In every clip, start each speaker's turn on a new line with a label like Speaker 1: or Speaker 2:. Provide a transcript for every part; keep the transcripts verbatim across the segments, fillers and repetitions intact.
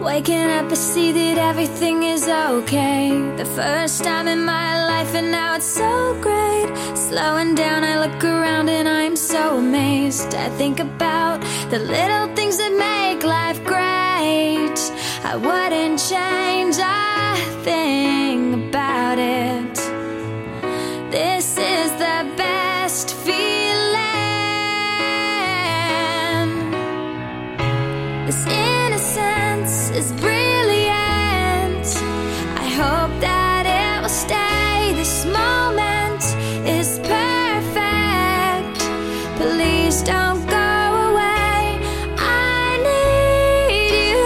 Speaker 1: Waking up, I see that everything is okay. The first time in my life, and now it's so great. Slowing down, I look around and I'm so amazed. I think about the little things that make life great. I wouldn't change a thing about it. This is the best feeling. This innocence is brilliant. I hope that it will stay. This moment is perfect. Please don't go away. I need you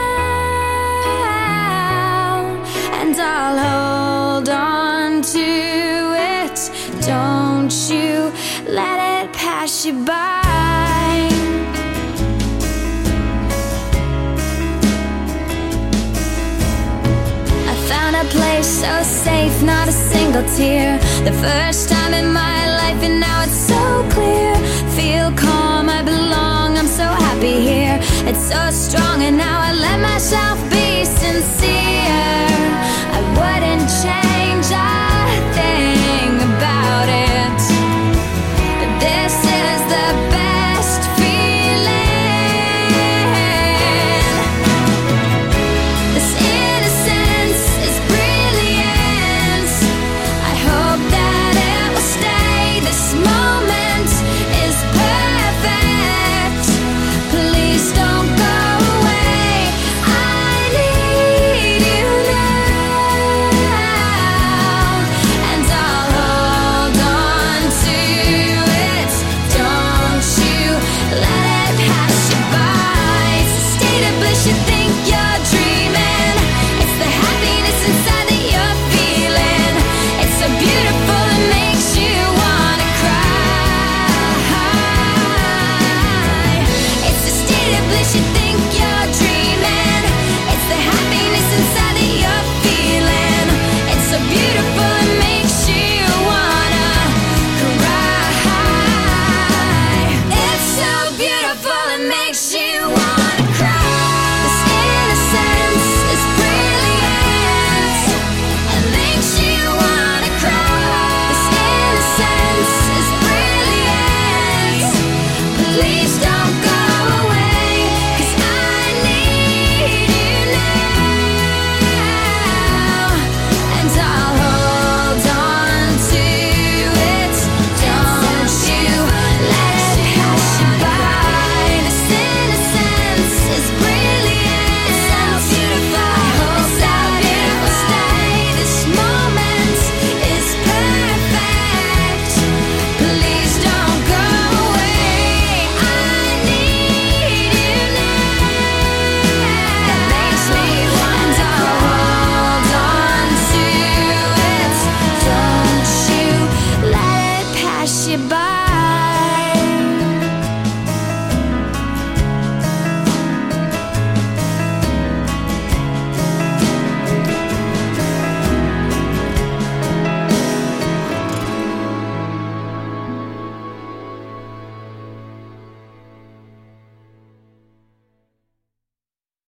Speaker 1: now, and I'll hold on to it. Don't you let it pass you by. A place so safe, not a single tear. The first time in my life, and now it's so clear. Feel calm, I belong, I'm so happy here. It's so strong, and now I let myself be.